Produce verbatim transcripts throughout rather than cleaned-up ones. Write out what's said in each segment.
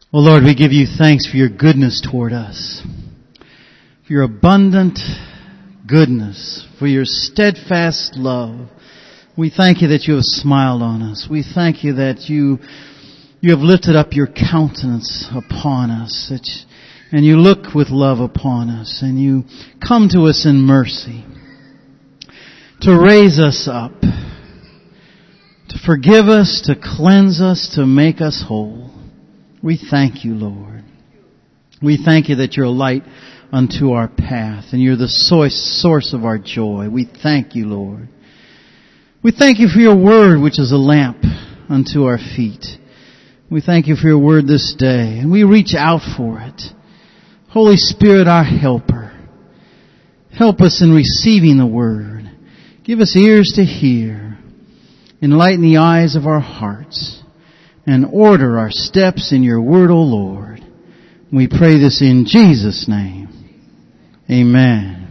Oh Lord, we give you thanks for your goodness toward us, for your abundant goodness, for your steadfast love. We thank you that you have smiled on us. We thank you that you you have lifted up your countenance upon us, that you, and you look with love upon us, and you come to us in mercy to raise us up, to forgive us, to cleanse us, to make us whole. We thank you, Lord. We thank you that you're a light unto our path, and you're the source of our joy. We thank you, Lord. We thank you for your word, which is a lamp unto our feet. We thank you for your word this day, and we reach out for it. Holy Spirit, our helper, help us in receiving the word. Give us ears to hear. Enlighten the eyes of our hearts, and order our steps in your word, O Lord. We pray this in Jesus' name. Amen.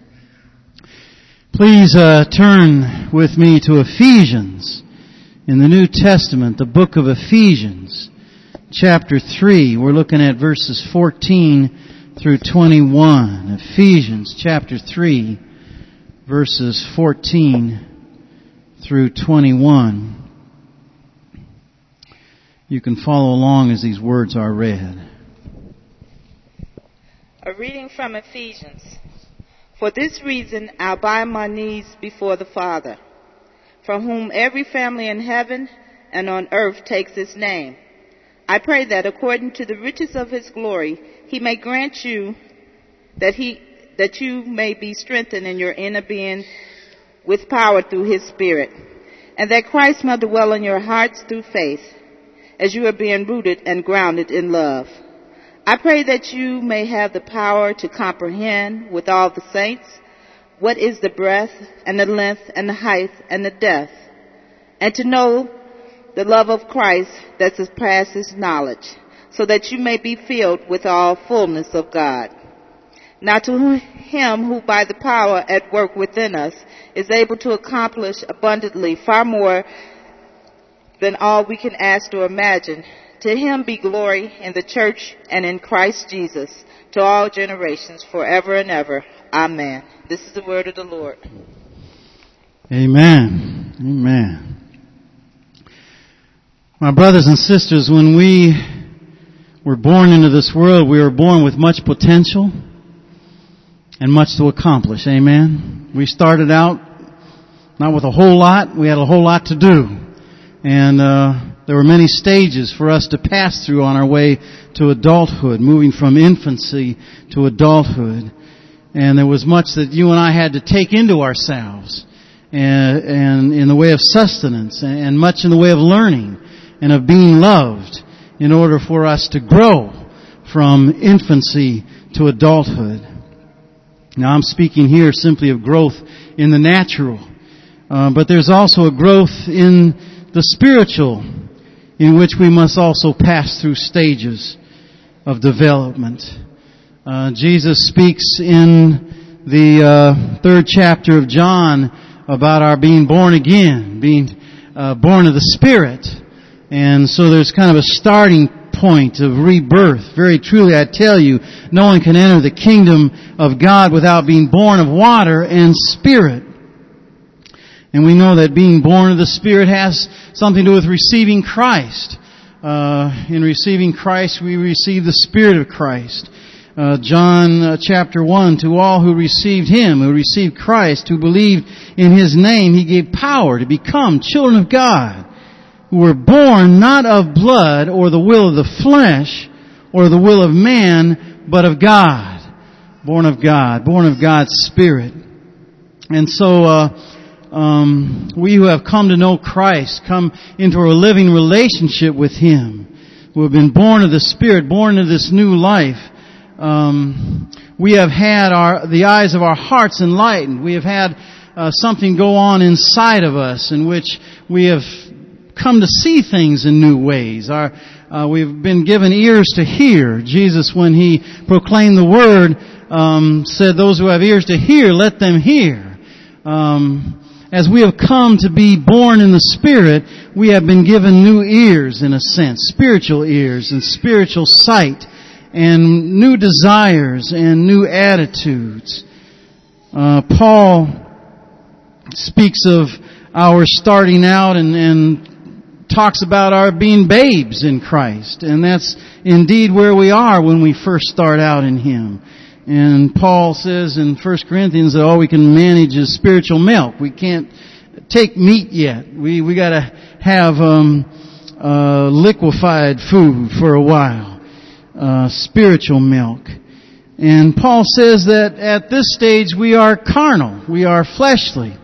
Please uh, turn with me to Ephesians in the New Testament, the book of Ephesians, chapter three. We're looking at verses fourteen through twenty-one. Ephesians chapter three, verses fourteen through twenty-one. You can follow along as these words are read. A reading from Ephesians. For this reason I bow my knees before the Father, from whom every family in heaven and on earth takes its name. I pray that according to the riches of his glory, he may grant you that he that you may be strengthened in your inner being with power through his Spirit, and that Christ may dwell in your hearts through faith, as you are being rooted and grounded in love. I pray that you may have the power to comprehend with all the saints what is the breadth and the length and the height and the depth, and to know the love of Christ that surpasses knowledge, so that you may be filled with all fullness of God. Now to him who by the power at work within us is able to accomplish abundantly far more than all we can ask or imagine, to him be glory in the church and in Christ Jesus to all generations forever and ever. Amen. This is the word of the Lord. Amen. Amen. My brothers and sisters, when we were born into this world, we were born with much potential and much to accomplish. Amen. We started out not with a whole lot. We had a whole lot to do. And uh, there were many stages for us to pass through on our way to adulthood, moving from infancy to adulthood. And there was much that you and I had to take into ourselves, and, and in the way of sustenance, and much in the way of learning and of being loved, in order for us to grow from infancy to adulthood. Now I'm speaking here simply of growth in the natural, uh, but there's also a growth in the spiritual, in which we must also pass through stages of development. Uh, Jesus speaks in the uh, third chapter of John about our being born again, being uh, born of the Spirit. And so there's kind of a starting point of rebirth. Very truly, I tell you, no one can enter the kingdom of God without being born of water and Spirit. And we know that being born of the Spirit has something to do with receiving Christ. Uh, in receiving Christ, we receive the Spirit of Christ. Uh, John uh, chapter one, to all who received Him, who received Christ, who believed in His name, He gave power to become children of God, who were born not of blood or the will of the flesh or the will of man, but of God. Born of God, born of God's Spirit. And so, uh, Um, we who have come to know Christ, come into a living relationship with Him, who have been born of the Spirit, born of this new life, um, we have had our the eyes of our hearts enlightened. We have had uh, something go on inside of us in which we have come to see things in new ways. Our, uh, we've been given ears to hear. Jesus, when He proclaimed the Word, um, said, "Those who have ears to hear, let them hear." Um, as we have come to be born in the Spirit, we have been given new ears in a sense, spiritual ears and spiritual sight and new desires and new attitudes. Uh, Paul speaks of our starting out and, and talks about our being babes in Christ. And that's indeed where we are when we first start out in Him. And Paul says in First Corinthians that all we can manage is spiritual milk. We can't take meat yet. We we got to have um, uh, liquefied food for a while, uh, spiritual milk. And Paul says that at this stage we are carnal, we are fleshly,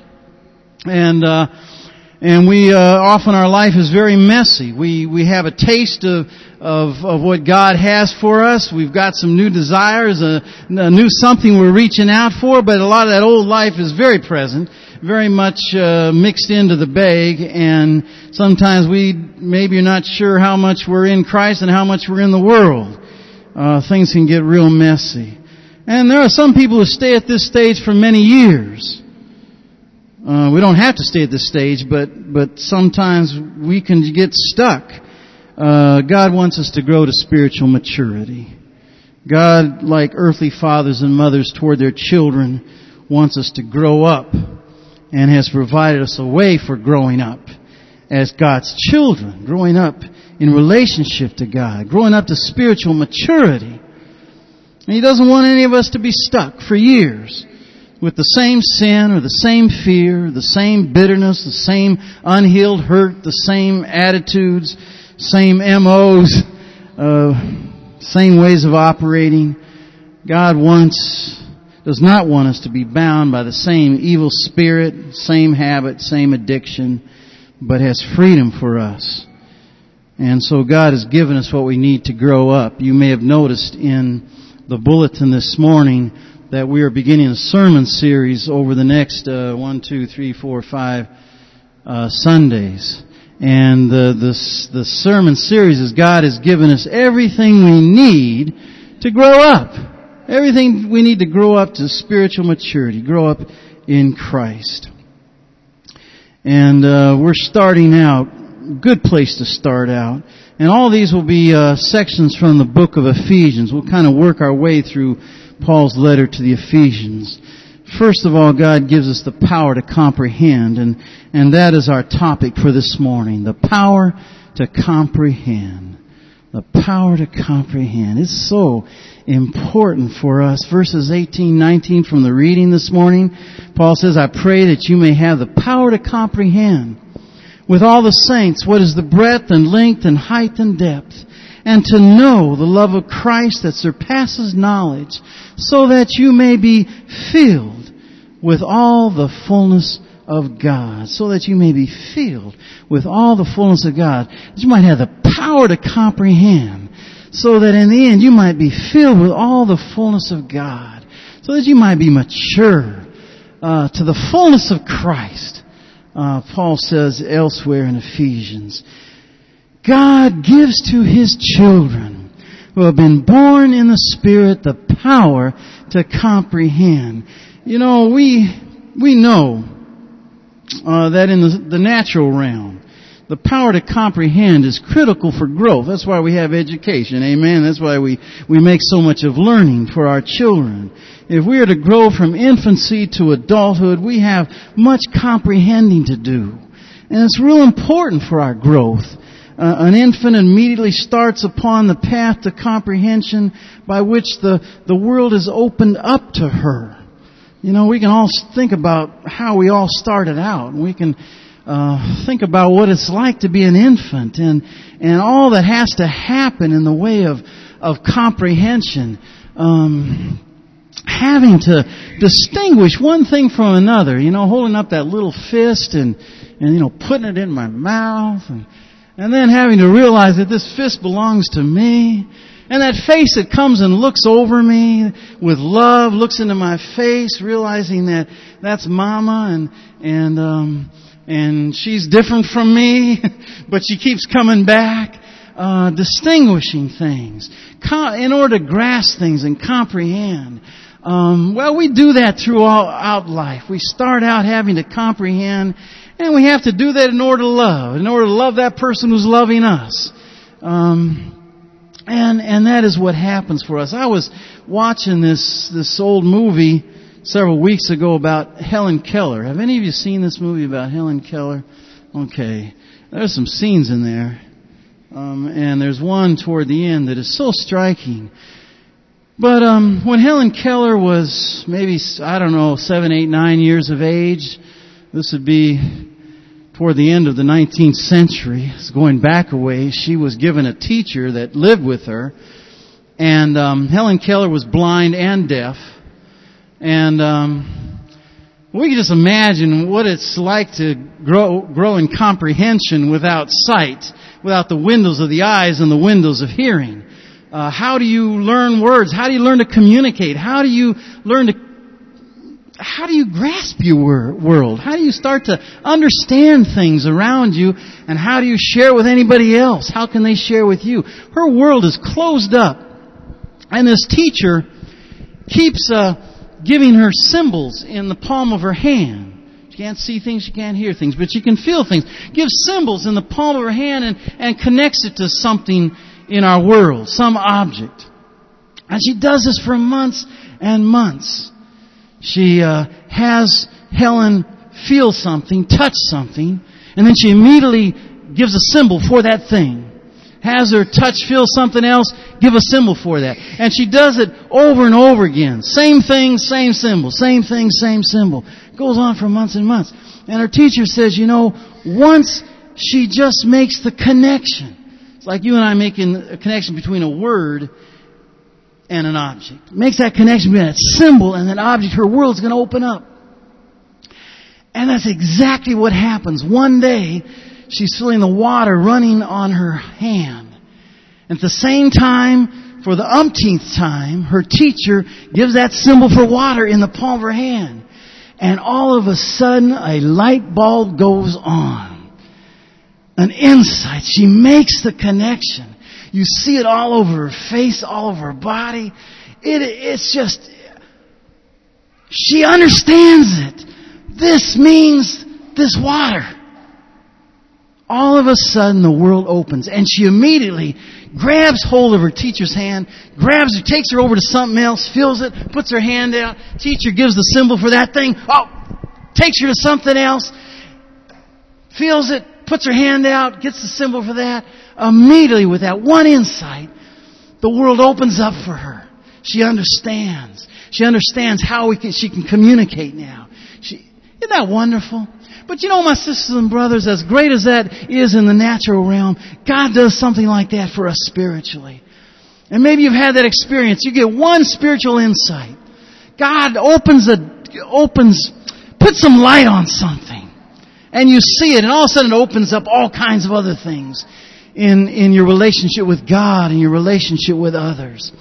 and uh, and we uh, often our life is very messy. We we have a taste of. Of, of what God has for us. We've got some new desires, a, a new something we're reaching out for, but a lot of that old life is very present, very much uh, mixed into the bag, and sometimes we maybe are not sure how much we're in Christ and how much we're in the world. Uh, things can get real messy. And there are some people who stay at this stage for many years. Uh, we don't have to stay at this stage, but, but sometimes we can get stuck. Uh, God wants us to grow to spiritual maturity. God, like earthly fathers and mothers toward their children, wants us to grow up and has provided us a way for growing up as God's children, growing up in relationship to God, growing up to spiritual maturity. And He doesn't want any of us to be stuck for years with the same sin or the same fear, the same bitterness, the same unhealed hurt, the same attitudes, same M Os, uh, same ways of operating. God wants, does not want us to be bound by the same evil spirit, same habit, same addiction, but has freedom for us. And so God has given us what we need to grow up. You may have noticed in the bulletin this morning that we are beginning a sermon series over the next uh, one, two, three, four, five uh, Sundays. And the, the, the sermon series is God has given us everything we need to grow up. Everything we need to grow up to spiritual maturity. Grow up in Christ. And uh, we're starting out. Good place to start out. And all these will be uh, sections from the book of Ephesians. We'll kind of work our way through Paul's letter to the Ephesians. First of all, God gives us the power to comprehend, and, and that is our topic for this morning. The power to comprehend. The power to comprehend. It's so important for us. Verses eighteen, nineteen from the reading this morning, Paul says, I pray that you may have the power to comprehend with all the saints what is the breadth and length and height and depth, and to know the love of Christ that surpasses knowledge, so that you may be filled with all the fullness of God. So that you may be filled with all the fullness of God. That you might have the power to comprehend. So that in the end you might be filled with all the fullness of God. So that you might be mature uh, to the fullness of Christ. Uh, Paul says elsewhere in Ephesians, God gives to His children who have been born in the Spirit the power to comprehend. You know, we we know uh, that in the, the natural realm, the power to comprehend is critical for growth. That's why we have education, amen? That's why we, we make so much of learning for our children. If we are to grow from infancy to adulthood, we have much comprehending to do. And it's real important for our growth. Uh, an infant immediately starts upon the path to comprehension by which the, the world is opened up to her. You know, we can all think about how we all started out. We can uh, think about what it's like to be an infant and and all that has to happen in the way of of comprehension. Um, having to distinguish one thing from another. You know, holding up that little fist and and you know putting it in my mouth and and then having to realize that this fist belongs to me. And that face that comes and looks over me with love, looks into my face, realizing that that's Mama and and um, and she's different from me, but she keeps coming back. Uh, distinguishing things in order to grasp things and comprehend. Um, well, we do that throughout life. We start out having to comprehend, and we have to do that in order to love, in order to love that person who's loving us. Um, and and that is what happens for us. I was watching this this old movie several weeks ago about Helen Keller. Have any of you seen this movie about Helen Keller? Okay, there's some scenes in there, um, and there's one toward the end that is so striking. But um, when Helen Keller was maybe, I don't know, seven, eight, nine years of age, this would be toward the end of the nineteenth century, it's going back a ways, she was given a teacher that lived with her. And um, Helen Keller was blind and deaf. And um, we can just imagine what it's like to grow, grow in comprehension without sight, without the windows of the eyes and the windows of hearing. Uh, how do you learn words? How do you learn to communicate? How do you learn to, how do you grasp your wor- world? How do you start to understand things around you? And how do you share with anybody else? How can they share with you? Her world is closed up. And this teacher keeps uh, giving her symbols in the palm of her hand. She can't see things, she can't hear things, but she can feel things. Gives symbols in the palm of her hand and, and connects it to something in our world, some object. And she does this for months and months. She uh, has Helen feel something, touch something, and then she immediately gives a symbol for that thing. Has her touch, feel something else, give a symbol for that. And she does it over and over again. Same thing, same symbol. Same thing, same symbol. It goes on for months and months. And her teacher says, you know, once she just makes the connection. It's like you and I making a connection between a word and an object. Makes that connection between that symbol and that object. Her world's going to open up. And that's exactly what happens. One day, she's feeling the water running on her hand. And at the same time, for the umpteenth time, her teacher gives that symbol for water in the palm of her hand. And all of a sudden, a light bulb goes on. An insight. She makes the connection. You see it all over her face, all over her body. It, it's just, she understands it. This means this water. All of a sudden the world opens and she immediately grabs hold of her teacher's hand, grabs her, takes her over to something else, feels it, puts her hand out. Teacher gives the symbol for that thing. Oh, takes her to something else, feels it, puts her hand out, gets the symbol for that. Immediately with that one insight, the world opens up for her. She understands. She understands how we can, she can communicate now. She, isn't that wonderful? But you know, my sisters and brothers, as great as that is in the natural realm, God does something like that for us spiritually. And maybe you've had that experience. You get one spiritual insight. God opens a, opens, puts some light on something. And you see it, and all of a sudden it opens up all kinds of other things in, in your relationship with God and your relationship with others.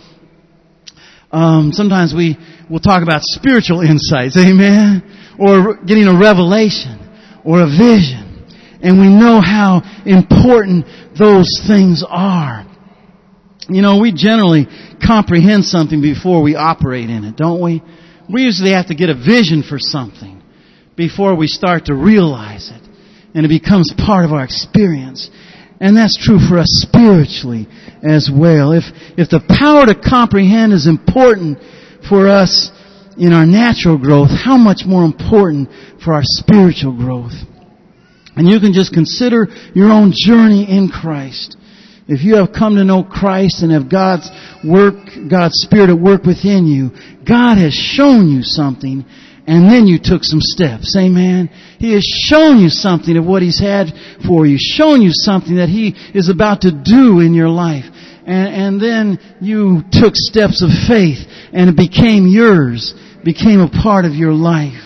Um, sometimes we will talk about spiritual insights, amen? Or getting a revelation or a vision. And we know how important those things are. You know, we generally comprehend something before we operate in it, don't we? We usually have to get a vision for something before we start to realize it. And it becomes part of our experience. And that's true for us spiritually as well. If, if the power to comprehend is important for us in our natural growth, how much more important for our spiritual growth. And you can just consider your own journey in Christ. If you have come to know Christ and have God's work, God's Spirit at work within you, God has shown you something, and then you took some steps. Amen. He has shown you something of what He's had for you, shown you something that He is about to do in your life. And, and then you took steps of faith, and it became yours, became a part of your life.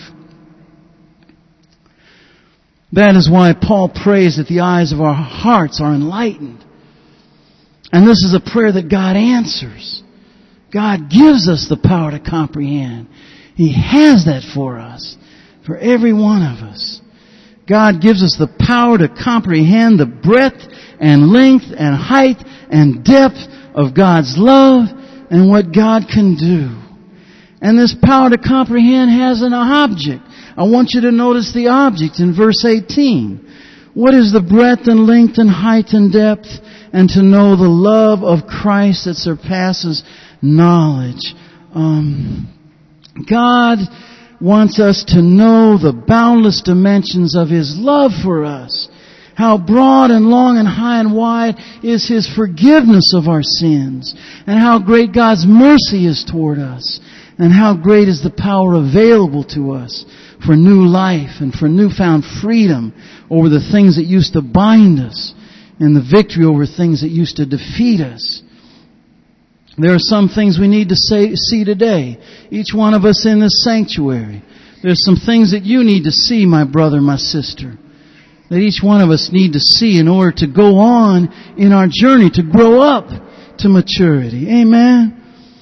That is why Paul prays that the eyes of our hearts are enlightened. And this is a prayer that God answers. God gives us the power to comprehend. He has that for us, for every one of us. God gives us the power to comprehend the breadth and length and height and depth of God's love and what God can do. And this power to comprehend has an object. I want you to notice the object in verse eighteen. What is the breadth and length and height and depth? And to know the love of Christ that surpasses knowledge. Um, God wants us to know the boundless dimensions of His love for us. How broad and long and high and wide is His forgiveness of our sins. And how great God's mercy is toward us. And how great is the power available to us for new life and for newfound freedom over the things that used to bind us and the victory over things that used to defeat us. There are some things we need to say, see today. Each one of us in this sanctuary. There's some things that you need to see, my brother, my sister. That each one of us need to see in order to go on in our journey, to grow up to maturity. Amen?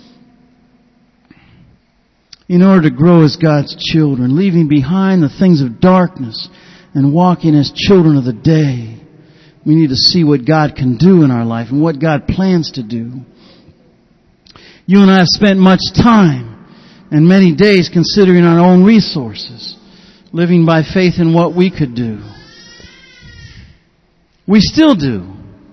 In order to grow as God's children, leaving behind the things of darkness and walking as children of the day. We need to see what God can do in our life and what God plans to do. You and I have spent much time and many days considering our own resources, living by faith in what we could do. We still do.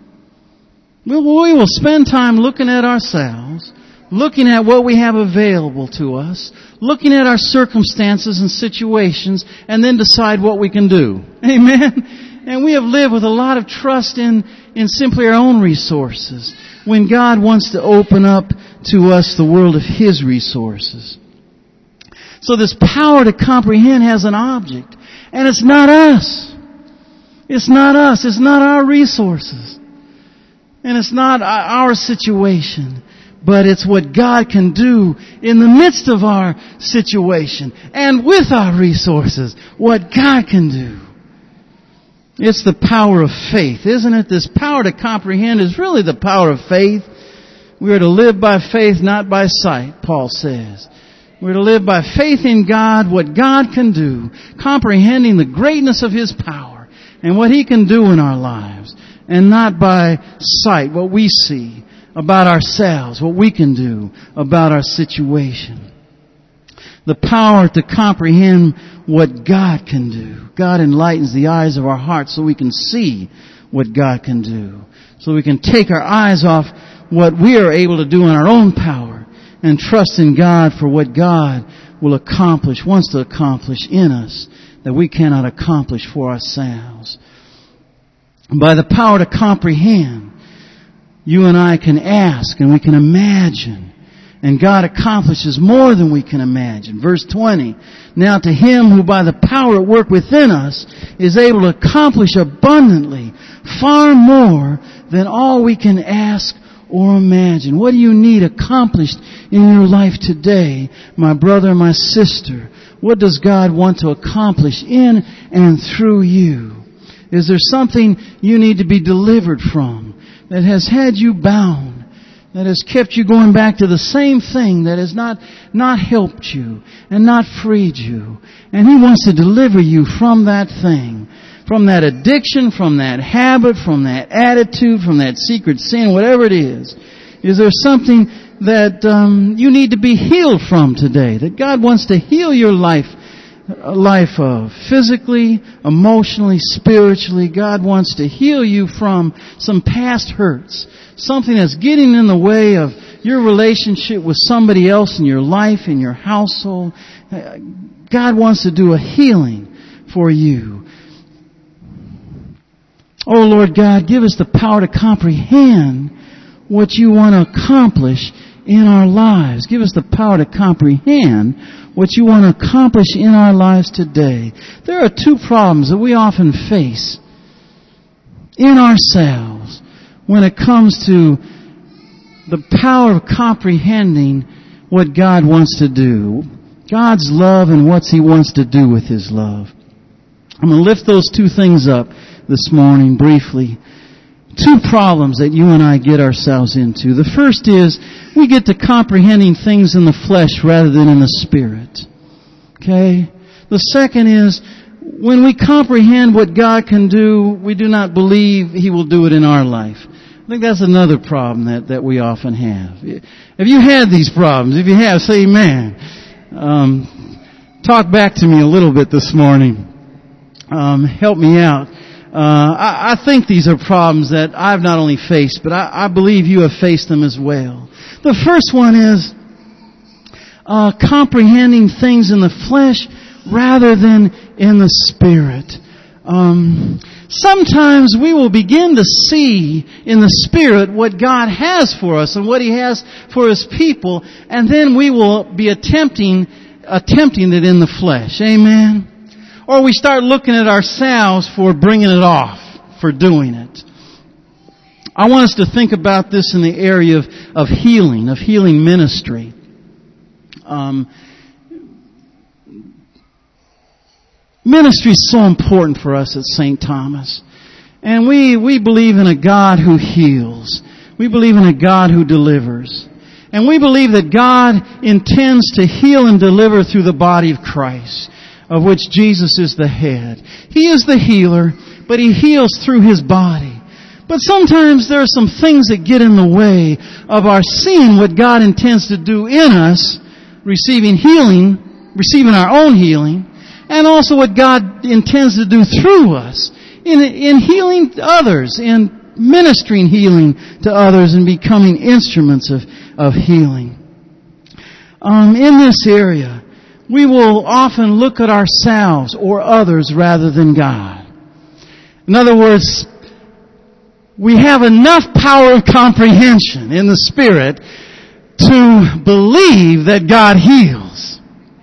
We will spend time looking at ourselves, looking at what we have available to us, looking at our circumstances and situations, and then decide what we can do. Amen? And we have lived with a lot of trust in, in simply our own resources, when God wants to open up to us the world of His resources. So this power to comprehend has an object, and it's not us. It's not us. It's not our resources. And it's not our situation. But it's what God can do in the midst of our situation and with our resources. What God can do. It's the power of faith, isn't it? This power to comprehend is really the power of faith. We are to live by faith, not by sight, Paul says. We're to live by faith in God, what God can do, comprehending the greatness of His power and what He can do in our lives, and not by sight, what we see about ourselves, what we can do about our situation. The power to comprehend what God can do. God enlightens the eyes of our hearts so we can see what God can do. So we can take our eyes off what we are able to do in our own power and trust in God for what God will accomplish, wants to accomplish in us that we cannot accomplish for ourselves. By the power to comprehend, you and I can ask and we can imagine. And God accomplishes more than we can imagine. Verse twenty, now to Him who by the power at work within us is able to accomplish abundantly, far more than all we can ask or imagine. What do you need accomplished in your life today, my brother, my sister? What does God want to accomplish in and through you? Is there something you need to be delivered from that has had you bound, that has kept you going back to the same thing, that has not, not helped you and not freed you? And He wants to deliver you from that thing, from that addiction, from that habit, from that attitude, from that secret sin, whatever it is. Is there something that um, you need to be healed from today, that God wants to heal your life, life of physically, emotionally, spiritually? God wants to heal you from some past hurts, something that's getting in the way of your relationship with somebody else in your life, in your household. God wants to do a healing for you. Oh Lord God, give us the power to comprehend what you want to accomplish in our lives. Give us the power to comprehend what you want to accomplish in our lives today. There are two problems that we often face in ourselves when it comes to the power of comprehending what God wants to do. God's love and what He wants to do with His love. I'm going to lift those two things up this morning briefly. Two problems that you and I get ourselves into. The first is we get to comprehending things in the flesh rather than in the spirit. Okay? The second is when we comprehend what God can do, we do not believe He will do it in our life. think that's another problem that, that we often have. Have you had these problems? If you have, say amen. Um, talk back to me a little bit this morning. Um, help me out. Uh, I, I think these are problems that I've not only faced, but I, I believe you have faced them as well. The first one is uh, comprehending things in the flesh rather than in the Spirit. Um, sometimes we will begin to see in the Spirit what God has for us and what He has for His people, and then we will be attempting attempting it in the flesh. Amen? Or we start looking at ourselves for bringing it off, for doing it. I want us to think about this in the area of, of healing, of healing ministry. Um, Ministry is so important for us at Saint Thomas. And we, we believe in a God who heals. We believe in a God who delivers. And we believe that God intends to heal and deliver through the body of Christ, of which Jesus is the head. He is the healer, but He heals through His body. But sometimes there are some things that get in the way of our seeing what God intends to do in us, receiving healing, receiving our own healing, and also what God intends to do through us in, in healing others, in ministering healing to others and becoming instruments of, of healing. Um, in this area, we will often look at ourselves or others rather than God. In other words, we have enough power of comprehension in the Spirit to believe that God heals.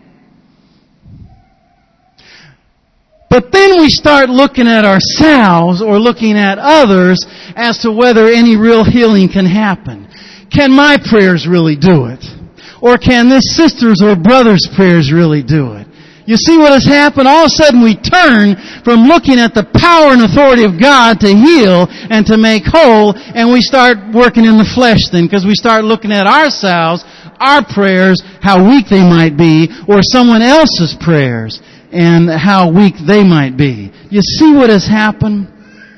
But then we start looking at ourselves or looking at others as to whether any real healing can happen. Can my prayers really do it? Or can this sister's or brother's prayers really do it? You see what has happened? All of a sudden we turn from looking at the power and authority of God to heal and to make whole, and we start working in the flesh then, because we start looking at ourselves, our prayers, how weak they might be, or someone else's prayers and how weak they might be. You see what has happened?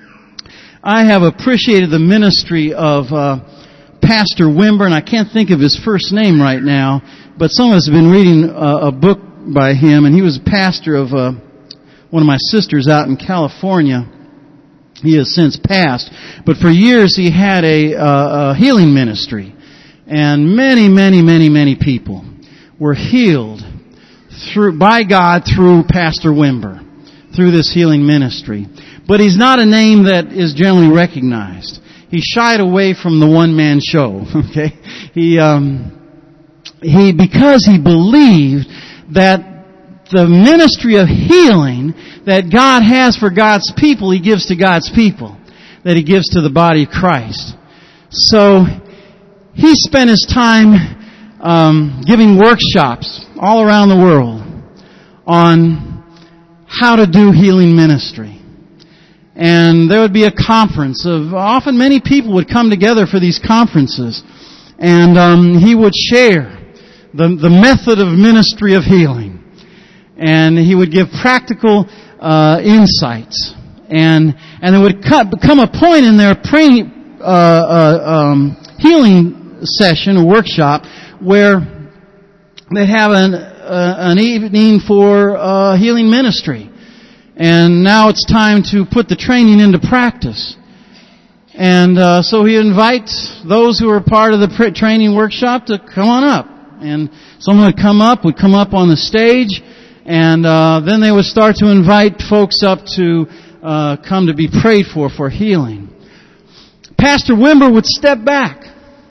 I have appreciated the ministry of uh, Pastor Wimber, and I can't think of his first name right now, but some of us have been reading uh, a book by him, and he was a pastor of uh, one of my sisters out in California. He has since passed, but for years he had a, uh, a healing ministry, and many, many, many, many people were healed through by God through Pastor Wimber, through this healing ministry. But he's not a name that is generally recognized. He shied away from the one-man show. Okay, he um, he because he believed that the ministry of healing that God has for God's people, He gives to God's people, that He gives to the body of Christ. So he spent his time um, giving workshops all around the world on how to do healing ministry. And there would be a conference of, often many people would come together for these conferences, and um, he would share the, the method of ministry of healing. And he would give practical uh, insights. And and there would come a point in their pre, uh, uh, um, healing session or workshop where they'd have an, uh, an evening for uh, healing ministry. And now it's time to put the training into practice. And uh, so he invites those who are part of the pre- training workshop to come on up. And someone would come up, would come up on the stage, and uh, then they would start to invite folks up to uh, come to be prayed for for healing. Pastor Wimber would step back,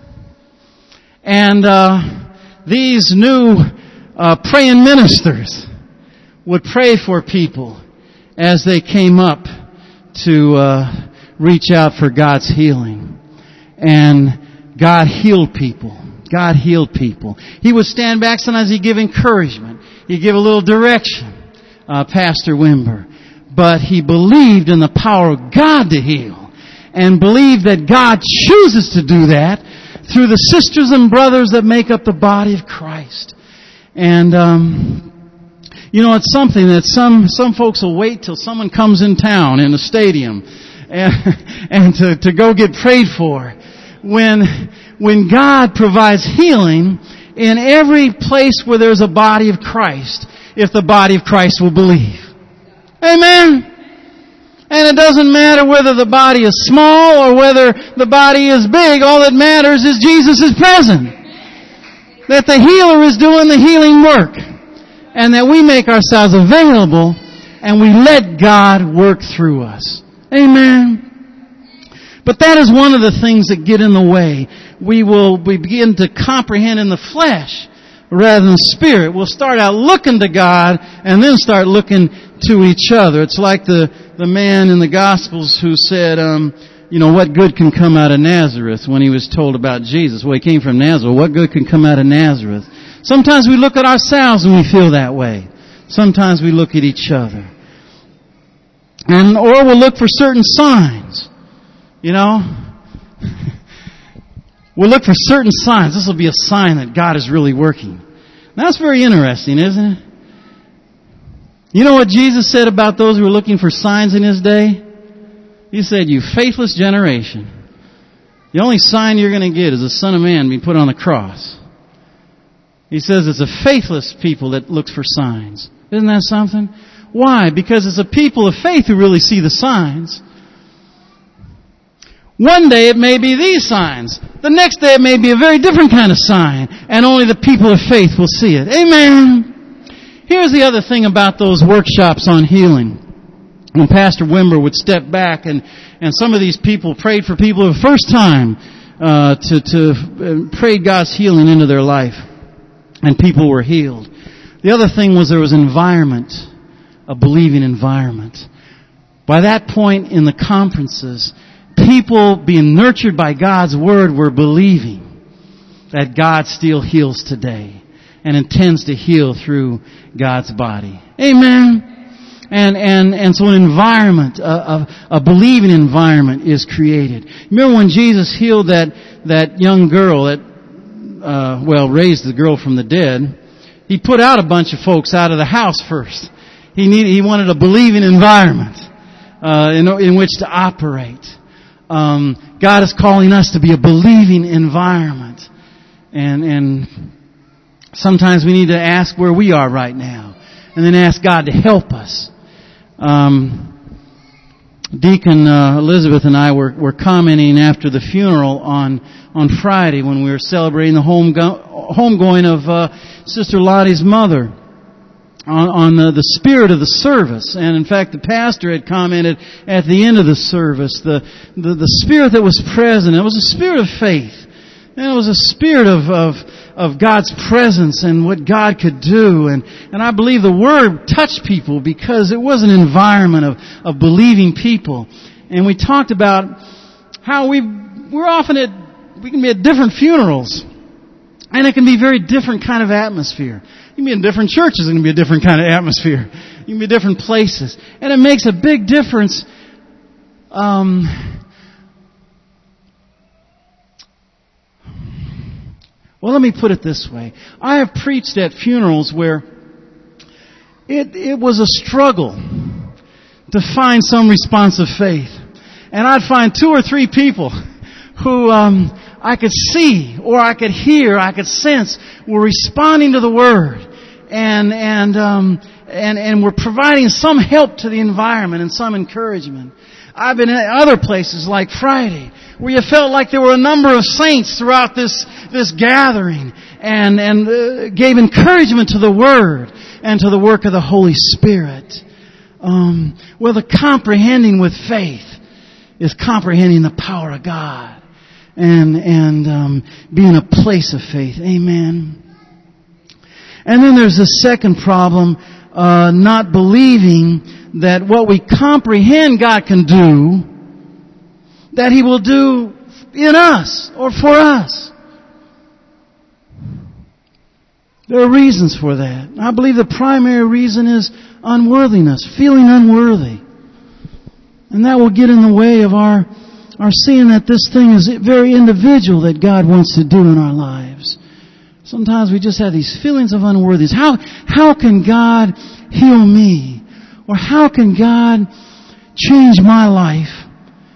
and uh, these new uh, praying ministers would pray for people as they came up to uh, reach out for God's healing. And God healed people. God healed people. He would stand back. Sometimes he'd give encouragement. He'd give a little direction, uh, Pastor Wimber. But he believed in the power of God to heal, and believed that God chooses to do that through the sisters and brothers that make up the body of Christ. And, um, you know, it's something that some, some folks will wait till someone comes in town in a stadium and, and to, to go get prayed for. When, when God provides healing in every place where there's a body of Christ, if the body of Christ will believe. Amen. And it doesn't matter whether the body is small or whether the body is big. All that matters is Jesus is present. That the healer is doing the healing work. And that we make ourselves available and we let God work through us. Amen. But that is one of the things that get in the way. We will we begin to comprehend in the flesh rather than the spirit. We'll start out looking to God and then start looking to each other. It's like the, the man in the Gospels who said, um, you know, what good can come out of Nazareth when he was told about Jesus? Well, he came from Nazareth. What good can come out of Nazareth? Sometimes we look at ourselves and we feel that way. Sometimes we look at each other. And, or we'll look for certain signs. You know? We'll look for certain signs. This will be a sign that God is really working. Now, that's very interesting, isn't it? You know what Jesus said about those who were looking for signs in His day? He said, you faithless generation. The only sign you're going to get is the Son of Man being put on the cross. He says it's a faithless people that looks for signs. Isn't that something? Why? Because it's a people of faith who really see the signs. One day it may be these signs. The next day it may be a very different kind of sign. And only the people of faith will see it. Amen. Here's the other thing about those workshops on healing. When Pastor Wimber would step back and, and some of these people prayed for people the first time uh, to, to uh, pray God's healing into their life. And people were healed. The other thing was there was environment, a believing environment. By that point in the conferences, people being nurtured by God's Word were believing that God still heals today and intends to heal through God's body. Amen. And, and, and so an environment, a, a, a believing environment is created. Remember when Jesus healed that, that young girl that, uh, well, raised the girl from the dead, He put out a bunch of folks out of the house first. He needed, he wanted a believing environment, uh, in, in which to operate. Um, God is calling us to be a believing environment. And, and sometimes we need to ask where we are right now. And then ask God to help us. Um, Deacon uh, Elizabeth and I were, were commenting after the funeral on, on Friday when we were celebrating the home go- homegoing of uh, Sister Lottie's mother. On, on the, the spirit of the service. And in fact, the pastor had commented at the end of the service, the, the, the spirit that was present, it was a spirit of faith. And it was a spirit of, of, of God's presence and what God could do. And, and I believe the Word touched people because it was an environment of, of believing people. And we talked about how we, we're often at, we can be at different funerals. And it can be a very different kind of atmosphere. You can be in different churches, it can be a different kind of atmosphere. You can be different places. And it makes a big difference. Um, well, let me put it this way. I have preached at funerals where it, it was a struggle to find some response of faith. And I'd find two or three people who um, I could see or I could hear, I could sense were responding to the Word. And, and, um, and, and we're providing some help to the environment and some encouragement. I've been at other places like Friday where you felt like there were a number of saints throughout this, this gathering and, and uh, gave encouragement to the Word and to the work of the Holy Spirit. Um, well, the comprehending with faith is comprehending the power of God and, and, um, being a place of faith. Amen. And then there's a second problem, uh, not believing that what we comprehend God can do, that He will do in us or for us. There are reasons for that. I believe the primary reason is unworthiness, feeling unworthy. And that will get in the way of our, our seeing that this thing is very individual that God wants to do in our lives. Sometimes we just have these feelings of unworthiness. How, how can God heal me? Or how can God change my life?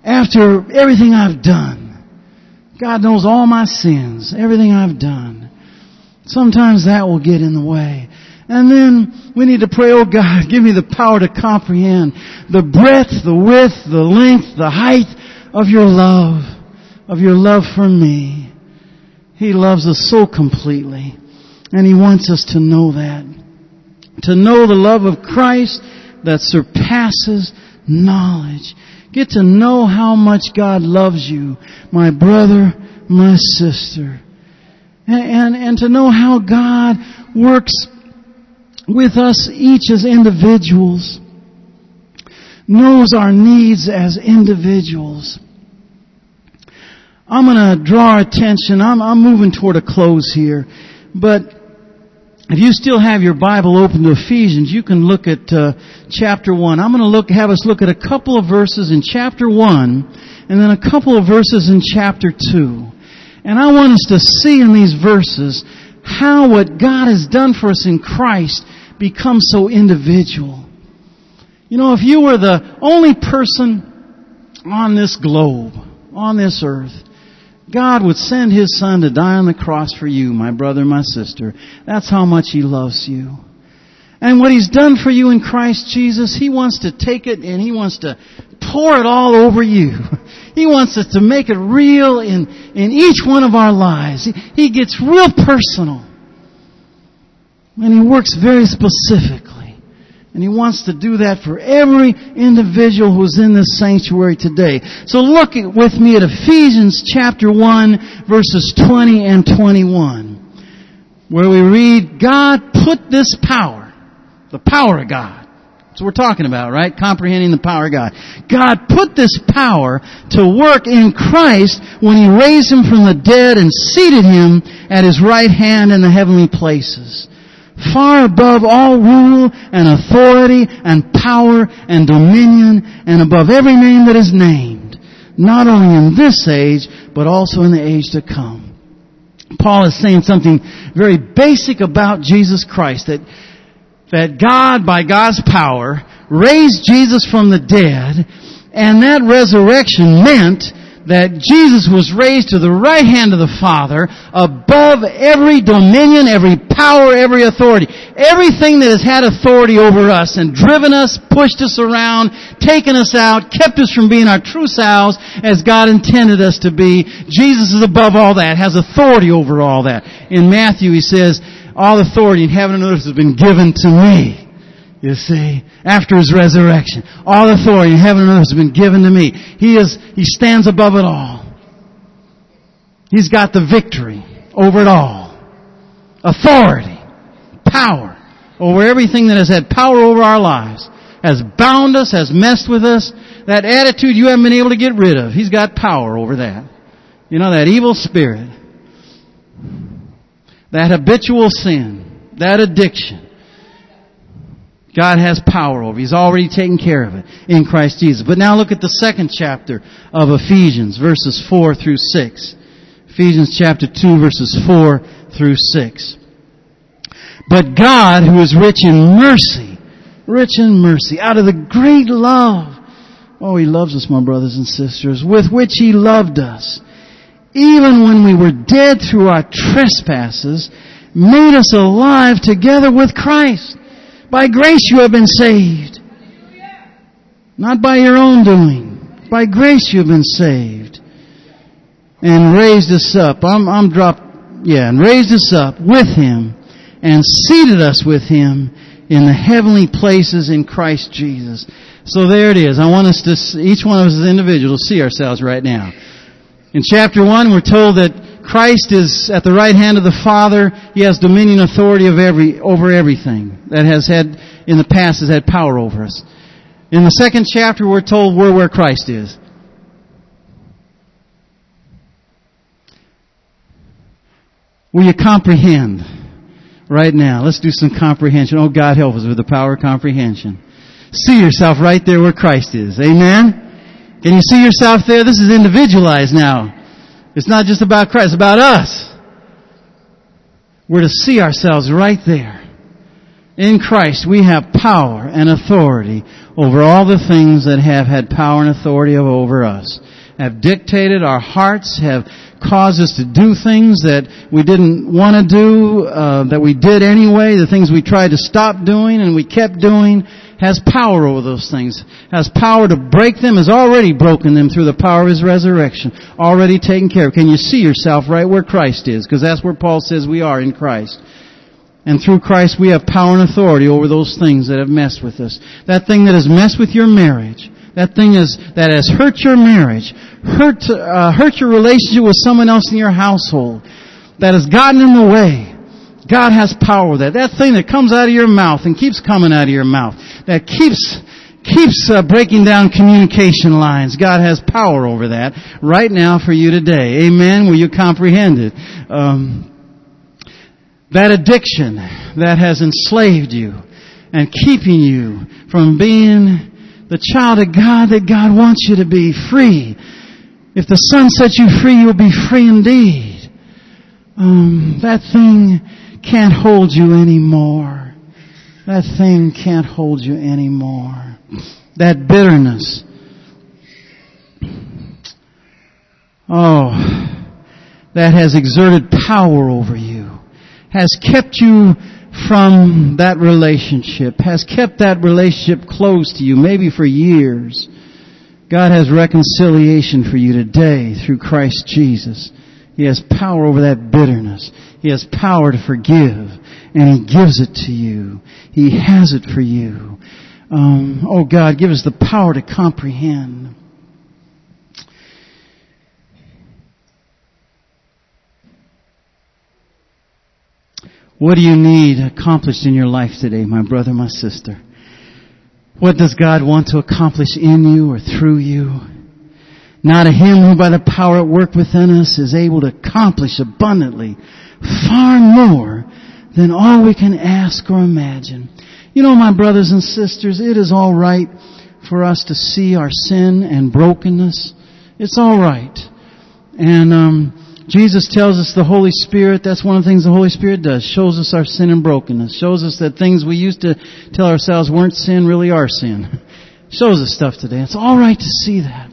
after everything I've done. God knows all my sins, everything I've done. Sometimes that will get in the way. And then we need to pray, oh God, give me the power to comprehend the breadth, the width, the length, the height of your love, of your love for me. He loves us so completely. And He wants us to know that. To know the love of Christ that surpasses knowledge. Get to know how much God loves you, my brother, my sister. And, and, and to know how God works with us each as individuals. Knows our needs as individuals. I'm going to draw our attention. I'm, I'm moving toward a close here. But if you still have your Bible open to Ephesians, you can look at uh, chapter one. I'm going to look, have us look at a couple of verses in chapter one, and then a couple of verses in chapter two. And I want us to see in these verses how what God has done for us in Christ becomes so individual. You know, if you were the only person on this globe, on this earth, God would send His Son to die on the cross for you, my brother, my sister. That's how much He loves you. And what He's done for you in Christ Jesus, He wants to take it and He wants to pour it all over you. He wants us to make it real in, in each one of our lives. He, he gets real personal. And He works very specifically. And He wants to do that for every individual who's in this sanctuary today. So look with me at Ephesians chapter one, verses twenty and twenty-one, where we read, God put this power, the power of God. That's what we're talking about, right? Comprehending the power of God. God put this power to work in Christ when He raised Him from the dead and seated Him at His right hand in the heavenly places, far above all rule and authority and power and dominion and above every name that is named, not only in this age, but also in the age to come. Paul is saying something very basic about Jesus Christ, that, that God, by God's power, raised Jesus from the dead, and that resurrection meant that Jesus was raised to the right hand of the Father above every dominion, every power, every authority. Everything that has had authority over us and driven us, pushed us around, taken us out, kept us from being our true selves as God intended us to be. Jesus is above all that, has authority over all that. In Matthew He says, all authority in heaven and earth has been given to me. You see, after His resurrection, all authority in heaven and earth has been given to me. He is, He stands above it all. He's got the victory over it all. Authority, power over everything that has had power over our lives, has bound us, has messed with us. That attitude you haven't been able to get rid of, He's got power over that. You know, that evil spirit, that habitual sin, that addiction. God has power over. He's already taken care of it in Christ Jesus. But now look at the second chapter of Ephesians, verses four through six. Ephesians chapter two, verses four through six. But God, who is rich in mercy, rich in mercy, out of the great love, oh, He loves us, my brothers and sisters, with which He loved us, even when we were dead through our trespasses, made us alive together with Christ. By grace you have been saved. Not by your own doing. By grace you have been saved. And raised us up. I'm, I'm dropped, yeah, and raised us up with Him and seated us with Him in the heavenly places in Christ Jesus. So there it is. I want us to, each one of us as individuals, see ourselves right now. In chapter one, we're told that Christ is at the right hand of the Father. He has dominion authority of every, over everything that has had, in the past, has had power over us. In the second chapter, we're told we're where Christ is. Will you comprehend right now? Let's do some comprehension. Oh, God help us with the power of comprehension. See yourself right there where Christ is. Amen? Can you see yourself there? This is individualized now. It's not just about Christ, it's about us. We're to see ourselves right there. In Christ we have power and authority over all the things that have had power and authority over us, have dictated our hearts, have caused us to do things that we didn't want to do, uh, that we did anyway, the things we tried to stop doing and we kept doing, has power over those things, has power to break them, has already broken them through the power of His resurrection, already taken care of. Can you see yourself right where Christ is? Because that's where Paul says we are in Christ. And through Christ we have power and authority over those things that have messed with us. That thing that has messed with your marriage, that thing is, that has hurt your marriage, hurt, uh, hurt your relationship with someone else in your household, that has gotten in the way. God has power over that. That thing that comes out of your mouth and keeps coming out of your mouth, that keeps, keeps uh, breaking down communication lines. God has power over that right now for you today. Amen? Will you comprehend it? Um, that addiction that has enslaved you and keeping you from being the child of God that God wants you to be, free. If the Son sets you free, you'll be free indeed. Um, that thing can't hold you anymore. That thing can't hold you anymore. That bitterness. Oh, that has exerted power over you, has kept you from that relationship, has kept that relationship close to you, maybe for years. God has reconciliation for you today through Christ Jesus. He has power over that bitterness. He has power to forgive, and He gives it to you. He has it for you. Um, oh God, give us the power to comprehend. What do you need accomplished in your life today, my brother, my sister? What does God want to accomplish in you or through you? Now to Him who by the power at work within us is able to accomplish abundantly far more than all we can ask or imagine. You know, my brothers and sisters, it is all right for us to see our sin and brokenness. It's all right. And um Jesus tells us the Holy Spirit, that's one of the things the Holy Spirit does, shows us our sin and brokenness, shows us that things we used to tell ourselves weren't sin really are sin. Shows us stuff today. It's all right to see that.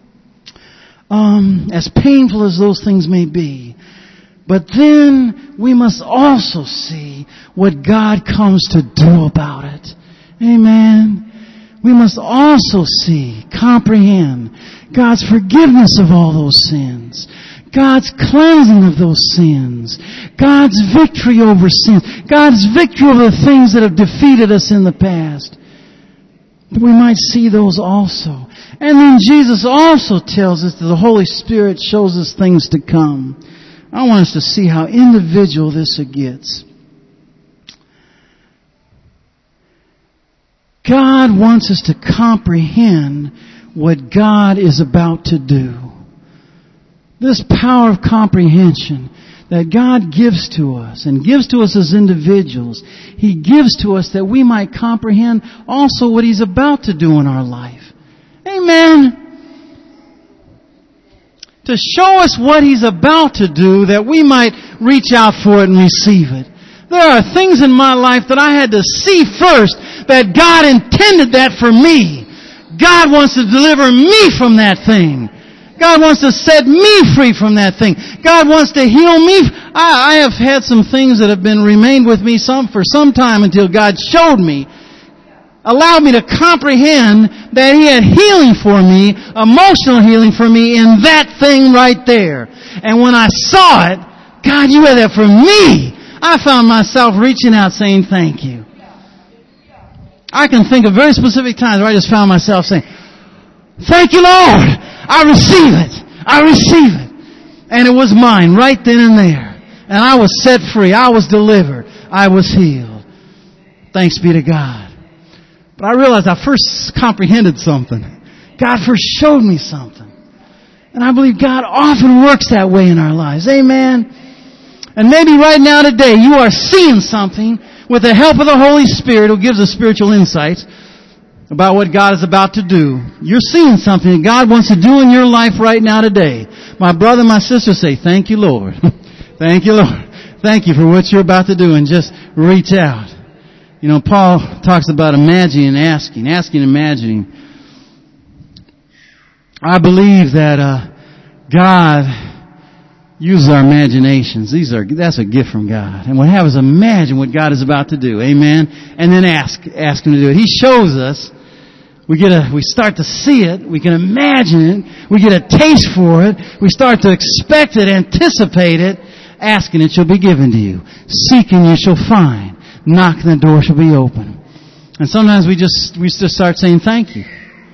Um, as painful as those things may be. But then we must also see what God comes to do about it. Amen. We must also see, comprehend God's forgiveness of all those sins. God's cleansing of those sins. God's victory over sin. God's victory over the things that have defeated us in the past. But we might see those also. And then Jesus also tells us that the Holy Spirit shows us things to come. I want us to see how individual this gets. God wants us to comprehend what God is about to do. This power of comprehension that God gives to us and gives to us as individuals, He gives to us that we might comprehend also what He's about to do in our life. Amen. To show us what He's about to do that we might reach out for it and receive it. There are things in my life that I had to see first that God intended that for me. God wants to deliver me from that thing. God wants to set me free from that thing. God wants to heal me. I, I have had some things that have been remained with me some for some time until God showed me, allowed me to comprehend that He had healing for me, emotional healing for me in that thing right there. And when I saw it, God, you had that for me. I found myself reaching out saying thank you. I can think of very specific times where I just found myself saying, thank you, Lord. I receive it. I receive it. And it was mine right then and there. And I was set free. I was delivered. I was healed. Thanks be to God. But I realized I first comprehended something. God first showed me something. And I believe God often works that way in our lives. Amen. And maybe right now today you are seeing something with the help of the Holy Spirit who gives us spiritual insights about what God is about to do. You're seeing something that God wants to do in your life right now today. My brother, my sister, say, thank you, Lord. Thank you, Lord. Thank you for what you're about to do, and just reach out. You know, Paul talks about imagining and asking, asking and imagining. I believe that uh, God uses our imaginations. These are that's a gift from God. And what we have is imagine what God is about to do. Amen. And then ask ask Him to do it. He shows us. We get a we start to see it. We can imagine it. We get a taste for it. We start to expect it, anticipate it. Asking, it shall be given to you. Seeking, you shall find. Knocking, the door shall be open. And sometimes we just we just start saying thank you.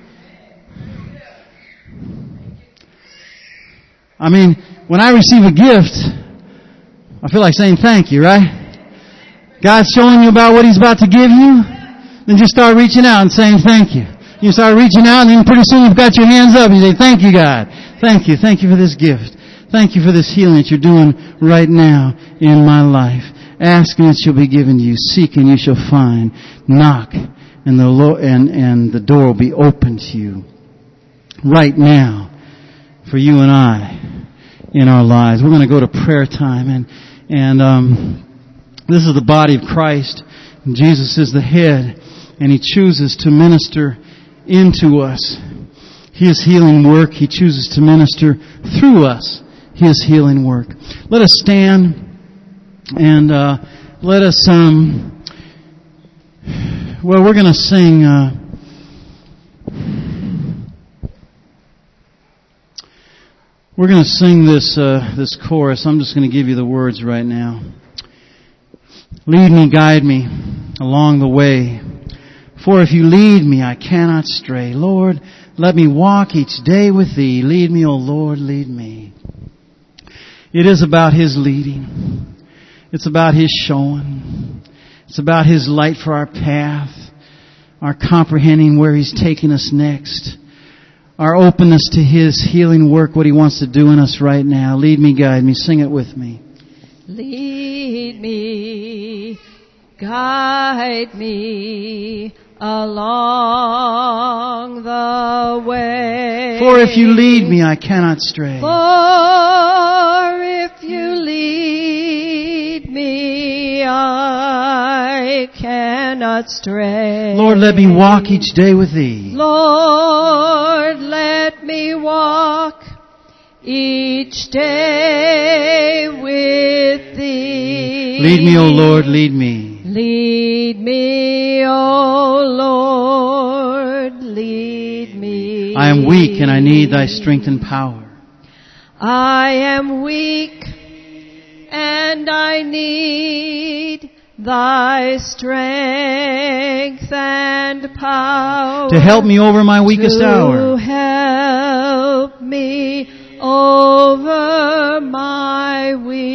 I mean, when I receive a gift, I feel like saying thank you, right? God's showing you about what He's about to give you, then just start reaching out and saying thank you. You start reaching out, and then pretty soon you've got your hands up. You say, thank you, God. Thank you. Thank you for this gift. Thank you for this healing that you're doing right now in my life. Ask and it shall be given to you. Seek and you shall find. Knock and the lo- and, and the door will be open to you. Right now for you and I in our lives. We're going to go to prayer time, and and um, this is the body of Christ. And Jesus is the head, and He chooses to minister into us His healing work. He chooses to minister through us His healing work. Let us stand and uh, let us, um, well, we're going to sing, uh, we're going to sing this, uh, this chorus. I'm just going to give you the words right now. Lead me, guide me along the way. For if you lead me, I cannot stray. Lord, let me walk each day with Thee. Lead me, O Lord, lead me. It is about His leading. It's about His showing. It's about His light for our path, our comprehending where He's taking us next, our openness to His healing work, what He wants to do in us right now. Lead me, guide me. Sing it with me. Lead me, guide me along the way. For if you lead me, I cannot stray. For if you lead me, I cannot stray. Lord, let me walk each day with Thee. Lord, let me walk each day with Thee. Lead me, O Lord, lead me. Lead me, O Lord, lead me. I am weak and I need Thy strength and power. I am weak and I need Thy strength and power. To help me over my weakest to hour. To help me over my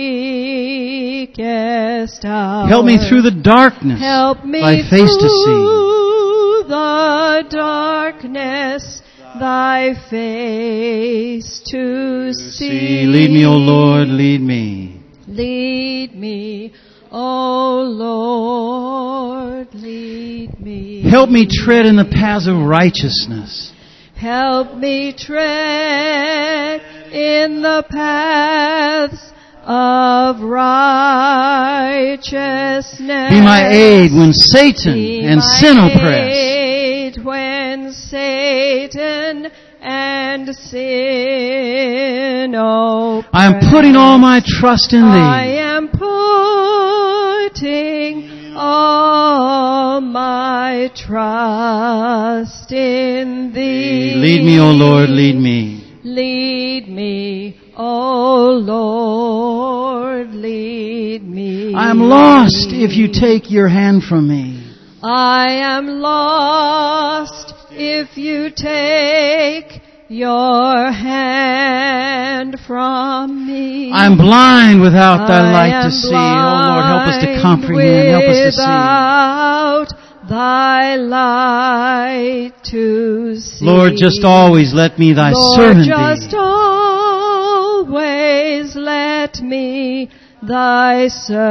weakest hour. Help me through the darkness. Help me Thy face through to see. the darkness, Thy face to see. Lead me, O Lord, lead me. Lead me, O Lord, lead me. Help me tread in the paths of righteousness. Help me tread in the paths of righteousness. Be my aid when Satan Be and my sin oppress. aid when Satan and sin oppress. I am putting all my trust in Thee. I am putting all my trust in Thee. Lead me, O Lord, lead me. Lead me, O Lord, lead me. I am lost if You take Your hand from me. I am lost if You take Your hand from me. I am blind without Thy light I to am see. Oh Lord, help us to comprehend. Help us to see. Without Thy light to see. Lord, just always let me Thy Lord, servant just be. always let me Thy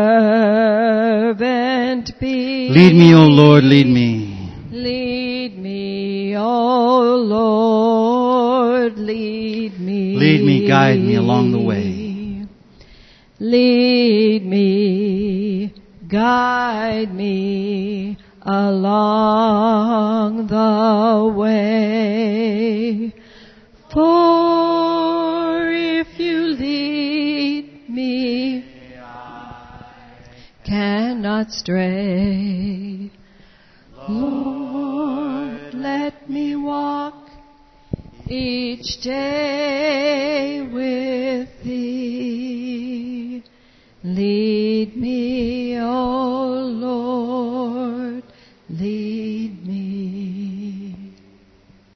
servant be. Lead me, O Lord, lead me. Lead me, O Lord, lead me. Lead me, guide me along the way. Lead me, guide me along the way. For if you lead me, cannot stray. Lord, let me walk each day with Thee. Lead me, O Lord, lead me.